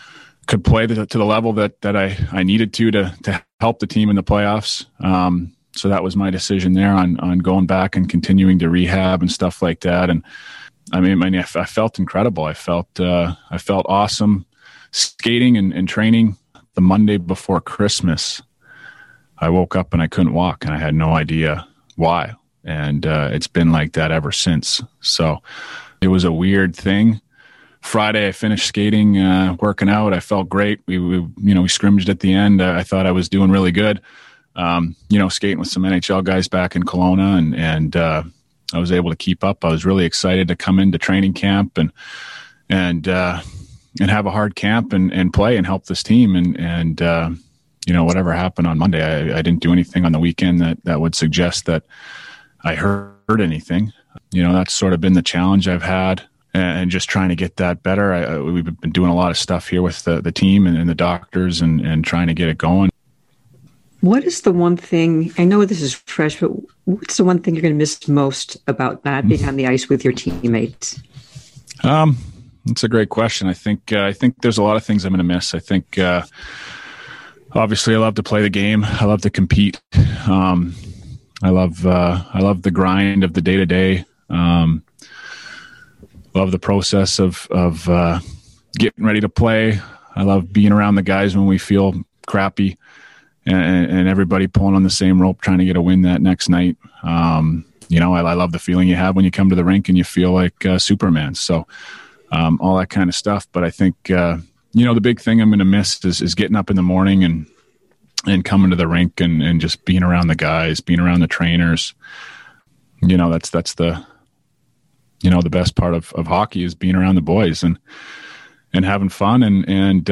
could play to the level that I needed to help the team in the playoffs. So that was my decision there on going back and continuing to rehab and stuff like that. And I mean, I felt incredible. I felt awesome skating and training. The Monday before Christmas, I woke up and I couldn't walk, and I had no idea why. And it's been like that ever since. So it was a weird thing. Friday, I finished skating, working out. I felt great. We scrimmaged at the end. I thought I was doing really good. Skating with some NHL guys back in Kelowna, and I was able to keep up. I was really excited to come into training camp and have a hard camp and play and help this team. And whatever happened on Monday, I didn't do anything on the weekend that would suggest that I heard anything. That's sort of been the challenge I've had, and just trying to get that better. We've been doing a lot of stuff here with the team and the doctors and trying to get it going. What is the one thing, I know this is fresh, but what's the one thing you're going to miss most about not being on the ice with your teammates? That's a great question. I think there's a lot of things I'm going to miss. I think, obviously I love to play the game. I love to compete. I love the grind of the day to day. Love the process of getting ready to play. I love being around the guys when we feel crappy. And everybody pulling on the same rope, trying to get a win that next night. I love the feeling you have when you come to the rink and you feel like Superman. So all that kind of stuff. But I think, the big thing I'm going to miss is getting up in the morning and coming to the rink and just being around the guys, being around the trainers. That's the, the best part of hockey is being around the boys and having fun and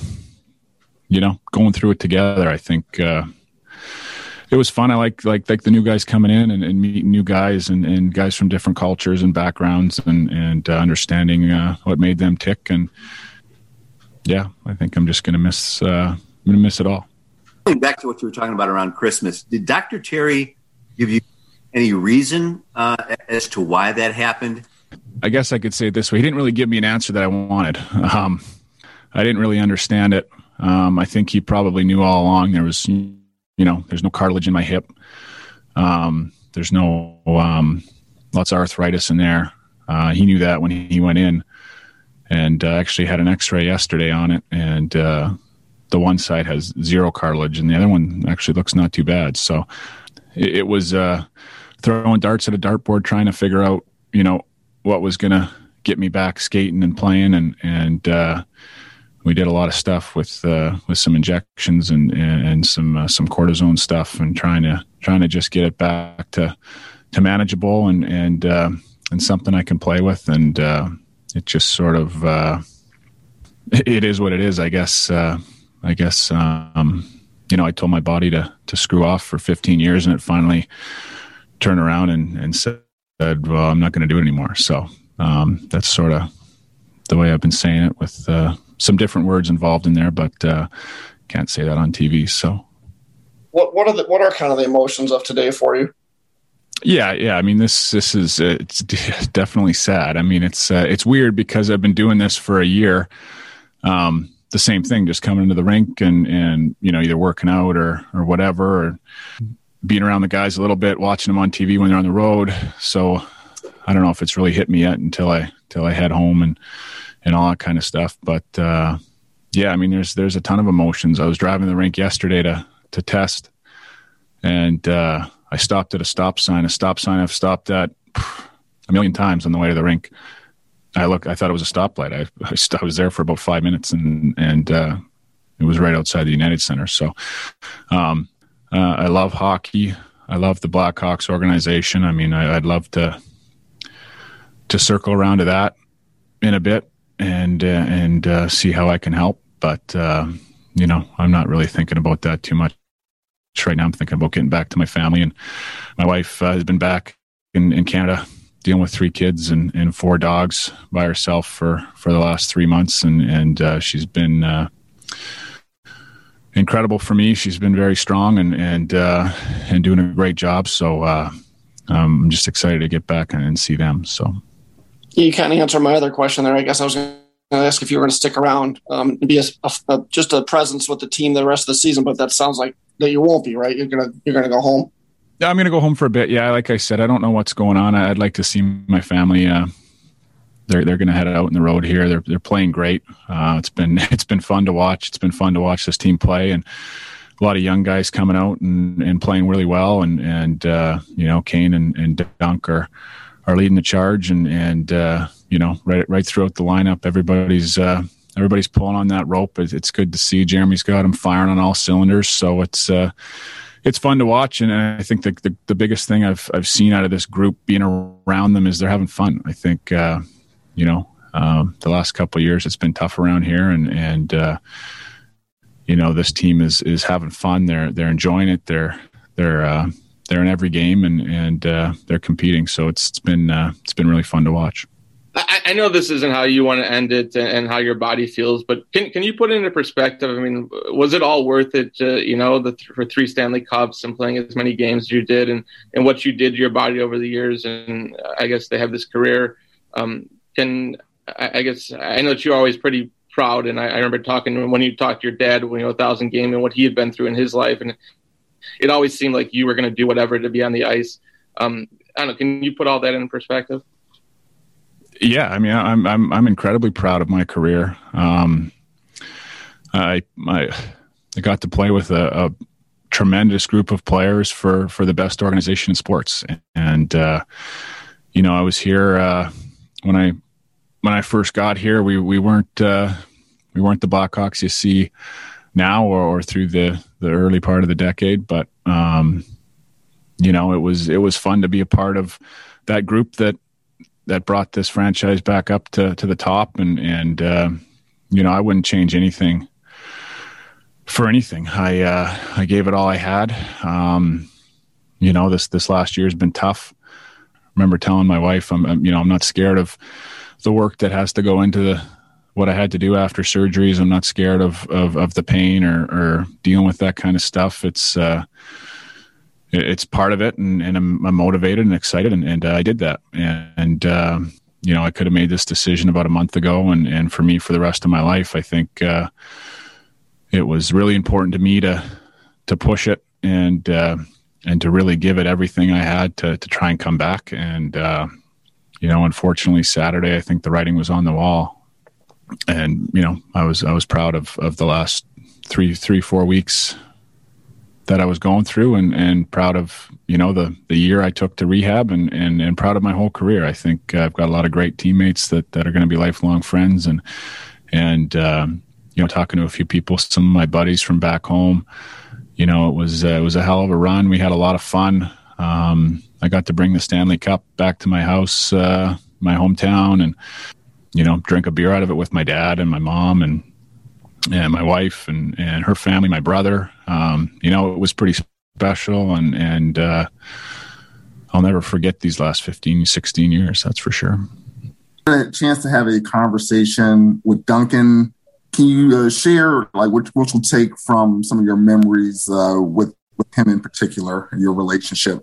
going through it together. I think it was fun. I like the new guys coming in and meeting new guys and guys from different cultures and backgrounds and understanding what made them tick. And yeah, I think I'm just going to miss it all. Going back to what you were talking about around Christmas, did Dr. Terry give you any reason as to why that happened? I guess I could say it this way. He didn't really give me an answer that I wanted. I didn't really understand it. I think he probably knew all along there was, there's no cartilage in my hip. There's no, lots of arthritis in there. He knew that when he went in and actually had an x-ray yesterday on it. And the one side has zero cartilage and the other one actually looks not too bad. So it was throwing darts at a dartboard, trying to figure out, what was going to get me back skating and playing. And we did a lot of stuff with some injections and some cortisone stuff and trying to just get it back to manageable and something I can play with. And it just sort of it is what it is, I guess. I told my body to screw off for 15 years, and it finally turned around and said, well, I'm not going to do it anymore. So that's sort of the way I've been saying it with some different words involved in there, but can't say that on TV. So what are kind of the emotions of today for you? Yeah. I mean, this is it's definitely sad. I mean, it's weird because I've been doing this for a year. The same thing, just coming into the rink and either working out or whatever, or being around the guys a little bit, watching them on TV when they're on the road. So I don't know if it's really hit me yet until I head home and all that kind of stuff. But yeah, I mean, there's a ton of emotions. I was driving the rink yesterday to test, and I stopped at a stop sign I've stopped at a million times on the way to the rink. I thought it was a stoplight. I was there for about 5 minutes and it was right outside the United Center. So I love hockey. I love the Blackhawks organization. I mean, I'd love to circle around to that in a bit and see how I can help. But, I'm not really thinking about that too much right now. I'm thinking about getting back to my family, and my wife has been back in Canada dealing with 3 kids and 4 dogs by herself for the last 3 months. And she's been incredible for me. She's been very strong and doing a great job. So I'm just excited to get back and see them. So you kind of answered my other question there. I guess I was going to ask if you were going to stick around and be just a presence with the team the rest of the season, but that sounds like that you won't be, right? You're going to go home. I'm going to go home for a bit. Yeah, like I said, I don't know what's going on. I'd like to see my family. They're going to head out on the road here. They're playing great. It's been fun to watch. It's been fun to watch this team play, and a lot of young guys coming out and playing really well. And Kane and Dunk are leading the charge, and right throughout the lineup, everybody's pulling on that rope. It's good to see. Jeremy's got them firing on all cylinders. So it's fun to watch, and I think the biggest thing I've seen out of this group being around them is they're having fun. I think the last couple of years it's been tough around here, and this team is having fun. They're enjoying it. They're in every game, and they're competing. So it's been really fun to watch. I know this isn't how you want to end it and how your body feels, but can you put it into perspective? I mean, was it all worth it for 3 Stanley Cups and playing as many games as you did and what you did to your body over the years? And I guess they have this career. I know that you're always pretty proud. And I remember talking when you talked to your dad, 1,000 game and what he had been through in his life. And it always seemed like you were going to do whatever to be on the ice. I don't know. Can you put all that in perspective? Yeah, I mean, I'm incredibly proud of my career. I got to play with a tremendous group of players for the best organization in sports, and I was here when I first got here. We weren't the Blackhawks you see now or through the early part of the decade, but it was fun to be a part of that group that brought this franchise back up to the top. And I wouldn't change anything for anything. I gave it all I had. This last year has been tough. I remember telling my wife, I'm not scared of the work that has to go into what I had to do after surgeries. I'm not scared of the pain or dealing with that kind of stuff. It's part of it, and I'm motivated and excited, and I did that. And I could have made this decision about a month ago, and for me, for the rest of my life, I think it was really important to me to push it and to really give it everything I had to try and come back. And unfortunately, Saturday, I think the writing was on the wall, and I was proud of the last 3-4 weeks that I was going through, and proud of the year I took to rehab, and proud of my whole career. I think I've got a lot of great teammates that are going to be lifelong friends, and talking to a few people, some of my buddies from back home. It was a hell of a run. We had a lot of fun. I got to bring the Stanley Cup back to my house, my hometown, and drink a beer out of it with my dad and my mom and my wife and her family, my brother. It was pretty special, and I'll never forget these last 15, 16 years, that's for sure. A chance to have a conversation with Duncan. Can you share what you'll take from some of your memories with him in particular, your relationship?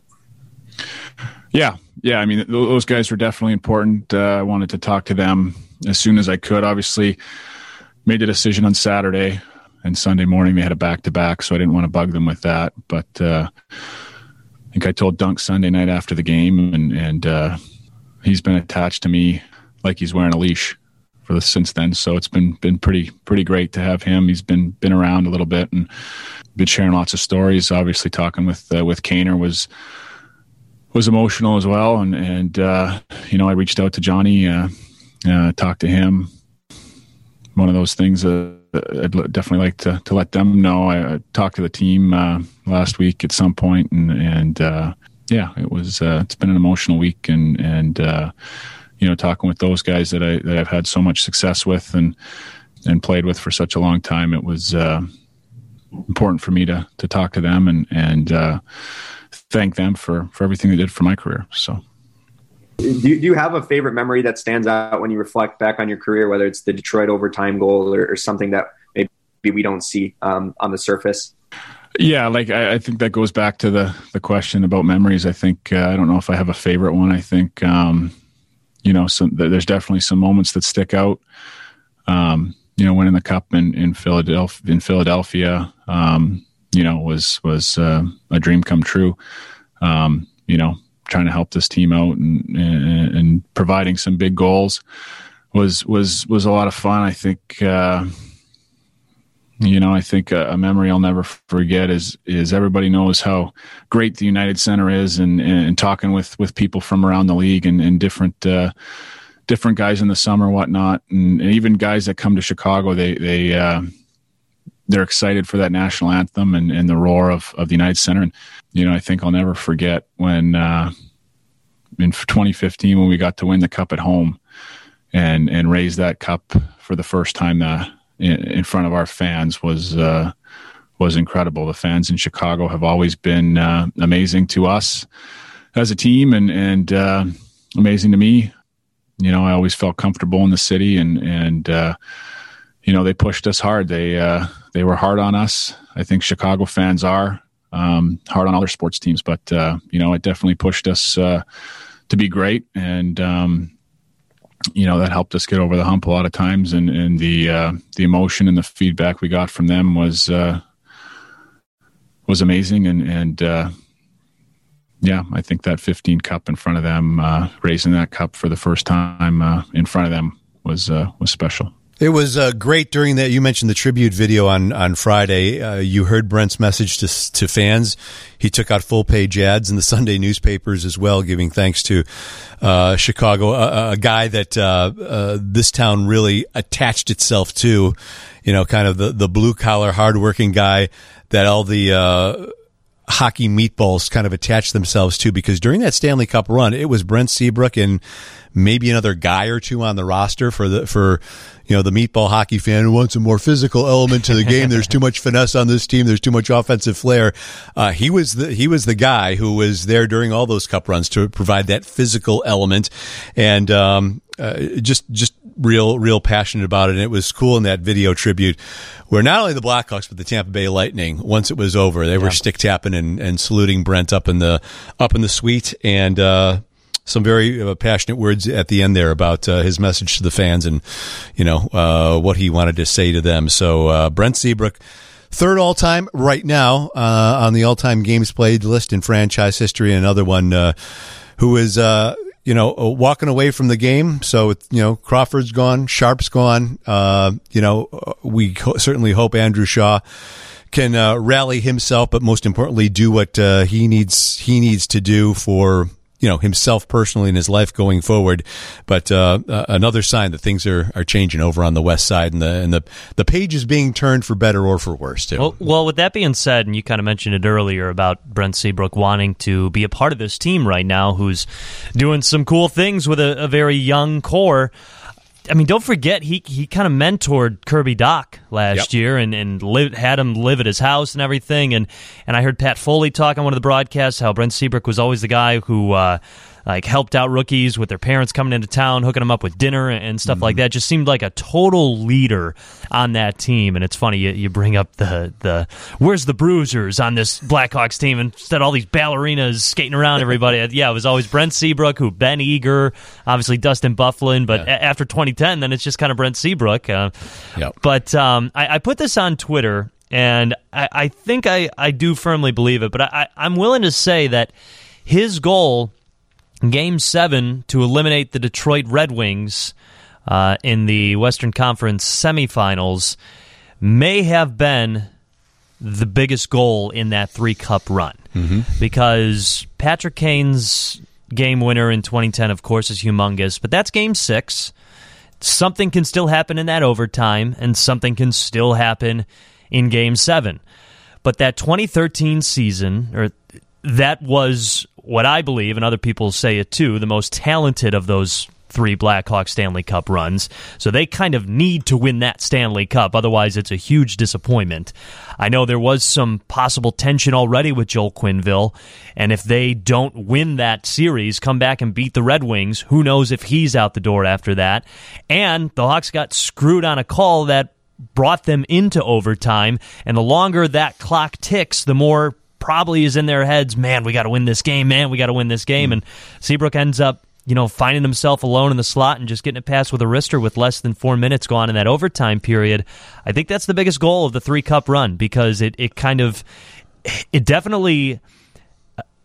Yeah. I mean, those guys were definitely important. I wanted to talk to them as soon as I could. Obviously, made the decision on Saturday, and Sunday morning they had a back-to-back, so I didn't want to bug them with that. But I think I told Dunk Sunday night after the game, and he's been attached to me like he's wearing a leash since then. So it's been pretty great to have him. He's been around a little bit and been sharing lots of stories. Obviously, talking with Kaner was emotional as well, and I reached out to Johnny, talked to him. One of those things I'd definitely like to let them know. I talked to the team last week at some point, and it was it's been an emotional week, and talking with those guys that I've had so much success with and played with for such a long time. It was important for me to talk to them and thank them for everything they did for my career. So. Do you have a favorite memory that stands out when you reflect back on your career, whether it's the Detroit overtime goal or something that maybe we don't see on the surface? Yeah, I think that goes back to the question about memories. I think I don't know if I have a favorite one. I think there's definitely some moments that stick out. Winning the cup in Philadelphia, was a dream come true. trying to help this team out and providing some big goals was a lot of fun. I think, I think a memory I'll never forget is everybody knows how great the United Center is, and talking with people from around the league and different guys in the summer, whatnot, and even guys that come to Chicago, they're excited for that national anthem and the roar of the United Center. And, I think I'll never forget when in 2015, when we got to win the cup at home and raise that cup for the first time in front of our fans was incredible. The fans in Chicago have always been amazing to us as a team and amazing to me. I always felt comfortable in the city and they pushed us hard. They were hard on us. I think Chicago fans are hard on other sports teams, but it definitely pushed us to be great, and that helped us get over the hump a lot of times. And the emotion and the feedback we got from them was amazing. And I think that 15 cup in front of them, raising that cup for the first time in front of them was special. It was great during that. You mentioned the tribute video on Friday. You heard Brent's message to fans. He took out full-page ads in the Sunday newspapers as well, giving thanks to Chicago, a guy that this town really attached itself to, kind of the blue-collar, hard-working guy that all the hockey meatballs kind of attached themselves to, because during that Stanley Cup run, it was Brent Seabrook and maybe another guy or two on the roster for the meatball hockey fan who wants a more physical element to the game. There's too much finesse on this team. There's too much offensive flair. He was the guy who was there during all those cup runs to provide that physical element, and just real passionate about it. And it was cool in that video tribute where not only the Blackhawks but the Tampa Bay Lightning, once it was over, they were stick tapping and saluting Brent up in the suite, and some very passionate words at the end there about his message to the fans and what he wanted to say to them. So Brent Seabrook, third all-time right now on the all-time games played list in franchise history, and another one who is walking away from the game. So Crawford's gone, Sharp's gone. We certainly hope Andrew Shaw can rally himself, but most importantly do what he needs to do for himself personally in his life going forward. But another sign that things are changing over on the west side, and the page is being turned for better or for worse too. Well, with that being said, and you kind of mentioned it earlier about Brent Seabrook wanting to be a part of this team right now, who's doing some cool things with a very young core. I mean, don't forget, he kind of mentored Kirby Dach last year and had him live at his house and everything. And I heard Pat Foley talk on one of the broadcasts how Brent Seabrook was always the guy who helped out rookies with their parents coming into town, hooking them up with dinner and stuff like that. Just seemed like a total leader on that team. And it's funny, you bring up the where's the bruisers on this Blackhawks team, instead of all these ballerinas skating around everybody. Yeah, it was always Brent Seabrook, who Ben Eager, obviously Dustin Byfuglien, but after 2010, then it's just kind of Brent Seabrook. But I put this on Twitter, and I think I do firmly believe it, but I'm willing to say that his goal Game 7 to eliminate the Detroit Red Wings in the Western Conference semifinals may have been the biggest goal in that 3-cup run. Because Patrick Kane's game winner in 2010, of course, is humongous, but that's Game 6. Something can still happen in that overtime, and something can still happen in Game 7. But that 2013 season, that was what I believe, and other people say it too, the most talented of those 3 Blackhawks Stanley Cup runs. So they kind of need to win that Stanley Cup. Otherwise, it's a huge disappointment. I know there was some possible tension already with Joel Quenneville, and if they don't win that series, come back and beat the Red Wings, who knows if he's out the door after that. And the Hawks got screwed on a call that brought them into overtime, and the longer that clock ticks, the more probably is in their heads, man, we got to win this game, and Seabrook ends up finding himself alone in the slot and just getting it past with a wrister with less than 4 minutes gone in that overtime period. I think that's the biggest goal of the 3-cup run, because it definitely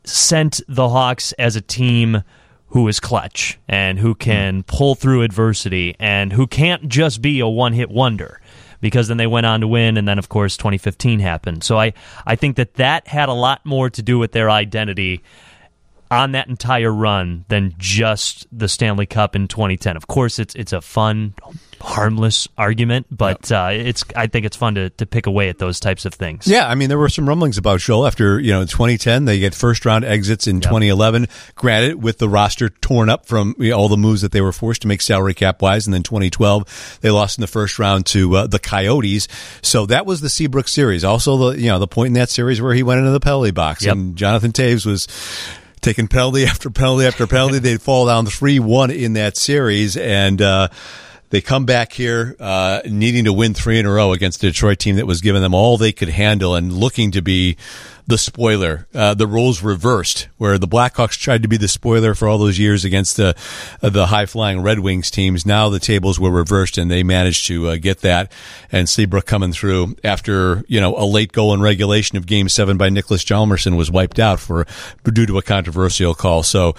sent the Hawks as a team who is clutch and who can pull through adversity and who can't just be a one-hit wonder, because then they went on to win, and then, of course, 2015 happened. So I think that had a lot more to do with their identity on that entire run than just the Stanley Cup in 2010. Of course, it's a fun, harmless argument, but I think it's fun to pick away at those types of things. Yeah, I mean, there were some rumblings about Joel after 2010. They get first-round exits in 2011, granted, with the roster torn up from all the moves that they were forced to make salary cap-wise, and then 2012, they lost in the first round to the Coyotes. So that was the Seabrook series. Also, the point in that series where he went into the penalty box, and Jonathan Toews was taking penalty after penalty after penalty. They'd fall down 3-1 in that series, and they come back here needing to win 3 in a row against a Detroit team that was giving them all they could handle and looking to be the spoiler. The roles reversed, where the Blackhawks tried to be the spoiler for all those years against the high-flying Red Wings teams. Now the tables were reversed, and they managed to get that. And Seabrook coming through after a late goal in regulation of Game 7 by Nicholas Hjalmarsson was wiped out due to a controversial call. So,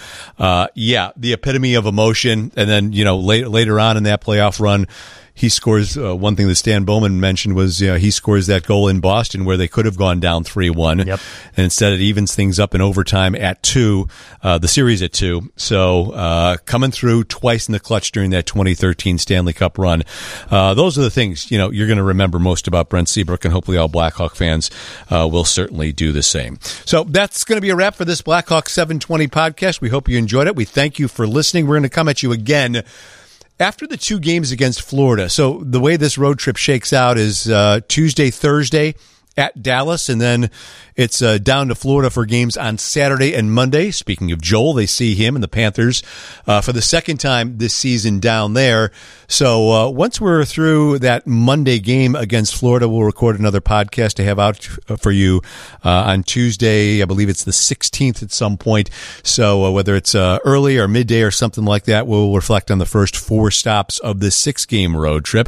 the epitome of emotion. And then later on in that playoff run, he scores one thing that Stan Bowman mentioned was he scores that goal in Boston where they could have gone down 3-1. And instead it evens things up in overtime at 2, the series at 2. So coming through twice in the clutch during that 2013 Stanley Cup run. Those are the things you're going to remember most about Brent Seabrook, and hopefully all Blackhawk fans will certainly do the same. So that's going to be a wrap for this Blackhawk 720 podcast. We hope you enjoyed it. We thank you for listening. We're going to come at you again after the 2 games against Florida. So the way this road trip shakes out is Tuesday, Thursday at Dallas, and then it's down to Florida for games on Saturday and Monday. Speaking of Joel, they see him and the Panthers for the second time this season down there. So once we're through that Monday game against Florida, we'll record another podcast to have out for you on Tuesday. I believe it's the 16th at some point. So whether it's early or midday or something like that, we'll reflect on the first 4 stops of this 6-game road trip.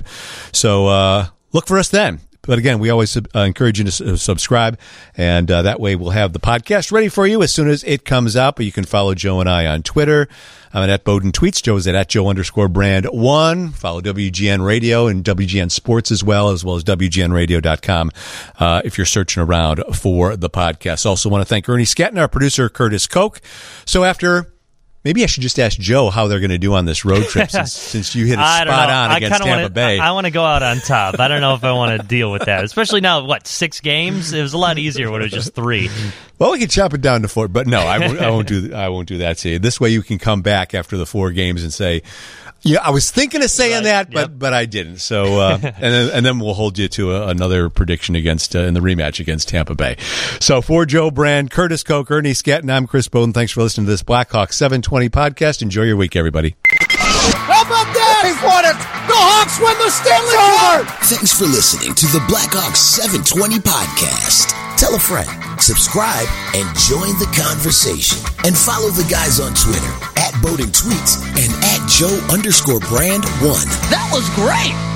So look for us then. But again, we always encourage you to subscribe, and that way we'll have the podcast ready for you as soon as it comes out. But you can follow Joe and I on Twitter. I'm at Bowden Tweets. Joe is at Joe_Brand1. Follow WGN Radio and WGN Sports as well as WGNradio.com if you're searching around for the podcast. Also want to thank Ernie Scatton, our producer, Curtis Koch. So maybe I should just ask Joe how they're going to do on this road trip since you hit it spot on against Tampa Bay. I want to go out on top. I don't know if I want to deal with that, especially now, 6 games? It was a lot easier when it was just 3. Well, we can chop it down to 4, but no, I won't do that to you. This way you can come back after the 4 games and say, yeah, I was thinking of saying that, but I didn't. So, and then we'll hold you to another prediction against in the rematch against Tampa Bay. So for Joe Brand, Curtis Koch, Ernie Scatton, I'm Chris Bowden. Thanks for listening to this Blackhawk 720 podcast. Enjoy your week, everybody. How about that? He won it. The Hawks win the Stanley Cup. Thanks for listening to the Blackhawk 720 podcast. Tell a friend, subscribe, and join the conversation. And follow the guys on Twitter at Bowden Tweets and at Joe_Brand1. That was great.